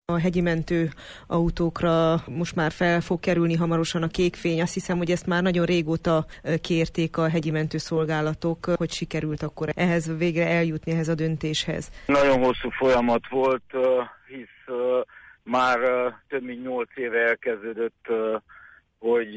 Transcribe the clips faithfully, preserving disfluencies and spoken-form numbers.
A hegyi mentő autókra most már fel fog kerülni hamarosan a kékfény. Azt hiszem, hogy ezt már nagyon régóta kérték a hegyi mentőszolgálatok, hogy sikerült akkor ehhez végre eljutni, ehhez a döntéshez. Nagyon hosszú folyamat volt, hisz már több mint nyolc éve elkezdődött, hogy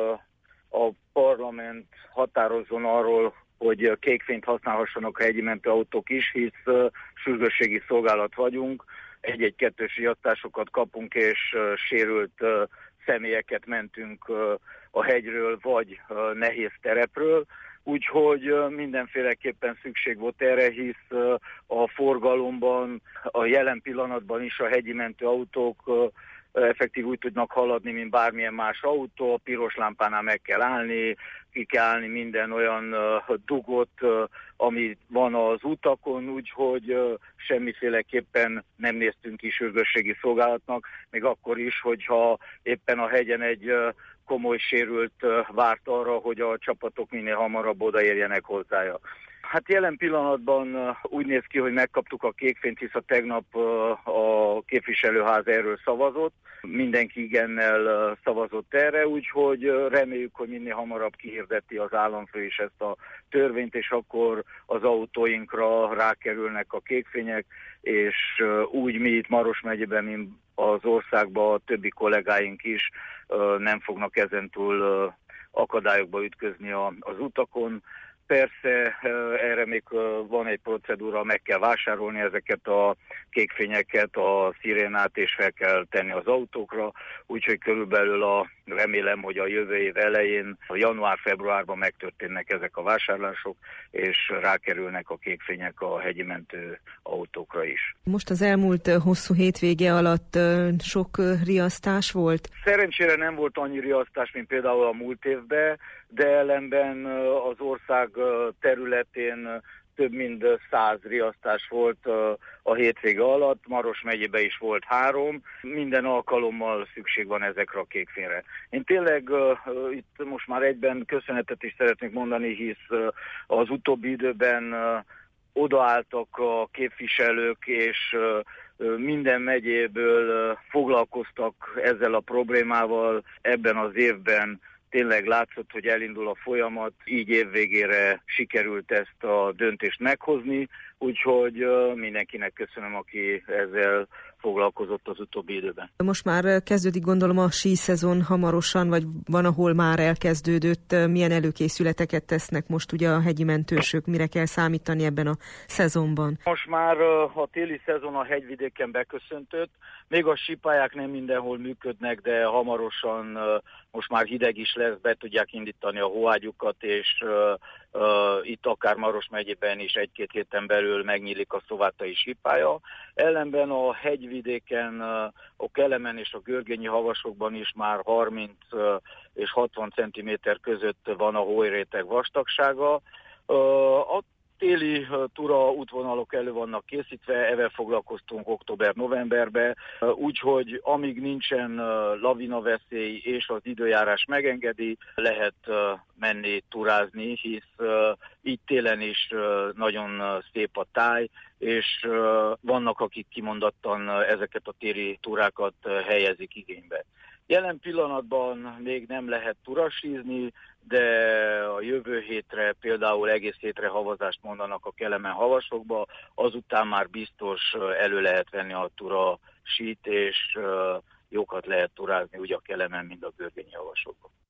a parlament határozzon arról, hogy kékfényt használhassanak a hegyi mentőautók is, hisz sürgősségi szolgálat vagyunk, egy-egy kettős riasztásokat kapunk, és sérült személyeket mentünk a hegyről, vagy nehéz terepről, úgyhogy mindenféleképpen szükség volt erre, hisz a forgalomban, a jelen pillanatban is a hegyi mentőautók effektív úgy tudnak haladni, mint bármilyen más autó, a piros lámpánál meg kell állni, ki kell állni minden olyan uh, dugot, uh, ami van az utakon, úgyhogy uh, semmiféleképpen nem néztünk ki sürgősségi szolgálatnak, még akkor is, hogyha éppen a hegyen egy uh, komoly sérült uh, várt arra, hogy a csapatok minél hamarabb odaérjenek hozzája. Hát jelen pillanatban úgy néz ki, hogy megkaptuk a kékfényt, hisz a tegnap a képviselőház erről szavazott. Mindenki igennel szavazott erre, úgyhogy reméljük, hogy minél hamarabb kihirdeti az államfő is ezt a törvényt, és akkor az autóinkra rákerülnek a kékfények, és úgy mi itt Maros megyében, mint az országban a többi kollégáink is nem fognak ezentúl akadályokba ütközni az utakon. Persze erre még van egy procedúra, meg kell vásárolni ezeket a kékfényeket, a szirénát, és fel kell tenni az autókra, úgyhogy körülbelül a, remélem, hogy a jövő év elején, január-februárban megtörténnek ezek a vásárlások, és rákerülnek a kékfények a hegyi mentő autókra is. Most az elmúlt hosszú hétvége alatt sok riasztás volt? Szerencsére nem volt annyi riasztás, mint például a múlt évben, de ellenben az ország területén több mint száz riasztás volt a hétvége alatt, Maros megyében is volt három, minden alkalommal szükség van ezekre a kékfényre. Én tényleg uh, itt most már egyben köszönetet is szeretnék mondani, hisz uh, az utóbbi időben uh, odaálltak a képviselők, és uh, minden megyéből uh, foglalkoztak ezzel a problémával ebben az évben. Tényleg látszott, hogy elindul a folyamat, így évvégére sikerült ezt a döntést meghozni, úgyhogy mindenkinek köszönöm, aki ezzel foglalkozott az utóbbi időben. Most már kezdődik, gondolom, a síszezon hamarosan, vagy van, ahol már elkezdődött. Milyen előkészületeket tesznek most ugye a hegyi mentősök, mire kell számítani ebben a szezonban? Most már a téli szezon a hegyvidéken beköszöntött, még a sípályák nem mindenhol működnek, de hamarosan most már hideg is lesz, be tudják indítani a hóágyukat, és uh, uh, itt akár Maros megyében is egy-két héten belül megnyílik a szovátai sípálya. Ellenben a hegyvidéken, uh, a Kelemen és a Görgényi havasokban is már harminc uh, és hatvan centiméter között van a hóréteg vastagsága. Uh, a téli túra útvonalok elő vannak készítve, ezzel foglalkoztunk október-novemberben, úgyhogy amíg nincsen lavinaveszély és az időjárás megengedi, lehet menni túrázni, hisz így télen is nagyon szép a táj, és vannak, akik kimondottan ezeket a téli túrákat helyezik igénybe. Jelen pillanatban még nem lehet turasízni, de a jövő hétre például egész hétre havazást mondanak a Kelemen havasokba, azután már biztos elő lehet venni a tura sít, és jókat lehet turázni úgy a Kelemen, mint a Görgényi havasokba.